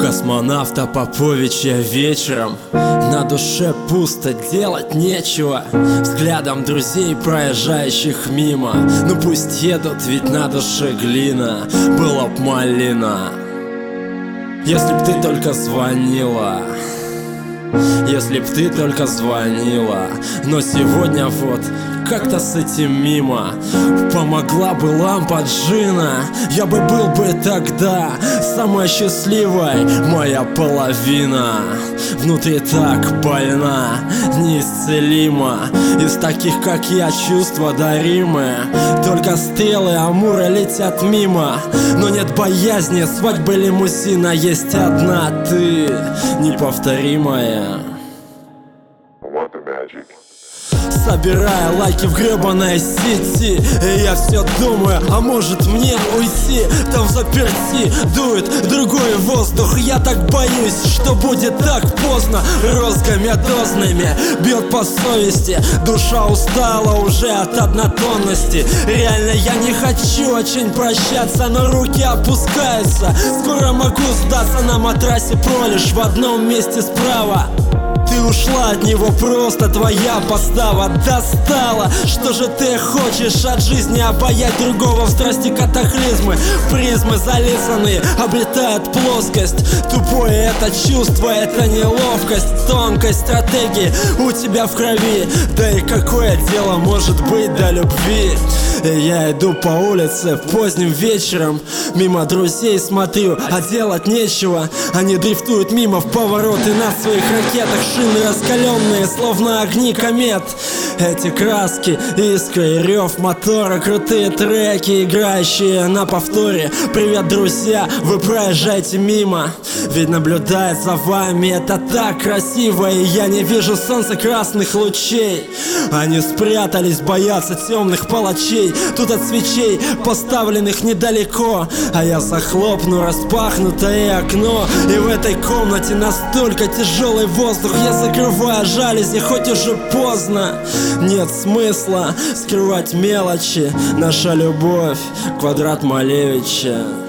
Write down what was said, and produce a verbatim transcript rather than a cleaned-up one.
космонавта Поповича вечером. На душе пусто, делать нечего. Взглядом друзей, проезжающих мимо. Ну пусть едут, ведь на душе глина. Была б малина, если б ты только звонила. Если б ты только звонила. Но сегодня вот как-то с этим мимо. Помогла бы лампа джина, я бы был бы тогда самая счастливая моя половина. Внутри так больна, неисцелима. Из таких, как я, чувства даримые. Только стрелы Амура летят мимо. Но нет боязни свадьбы лимузина. Есть одна ты, неповторимая. Собирая лайки в гребаной сети, и я все думаю, а может мне уйти? Там заперти дует другой воздух. Я так боюсь, что будет так поздно. Розгами дозными бьет по совести. Душа устала уже от однотонности. Реально я не хочу очень прощаться, но руки опускаются. Скоро могу сдаться на матрасе пролишь в одном месте справа. Ты ушла от него, просто твоя постава достала. Что же ты хочешь от жизни? Обаять другого в страсти катаклизмы. Призмы зализанные обретают плоскость. Тупое это чувство, это неловкость. Тонкость стратегии у тебя в крови. Да и какое дело может быть до любви? Я иду по улице поздним вечером. Мимо друзей смотрю, а делать нечего. Они дрифтуют мимо в повороты на своих ракетах. Шины раскаленные, словно огни комет. Эти краски, искры и рев мотора. Крутые треки, играющие на повторе. Привет, друзья, вы проезжаете мимо. Ведь наблюдает за вами это так красиво. И я не вижу солнца красных лучей. Они спрятались, боятся темных палачей. Тут от свечей, поставленных недалеко. А я захлопну распахнутое окно. И в этой комнате настолько тяжелый воздух. Я закрываю жалюзи, хоть уже поздно. Нет смысла скрывать мелочи. Наша любовь, квадрат Малевича.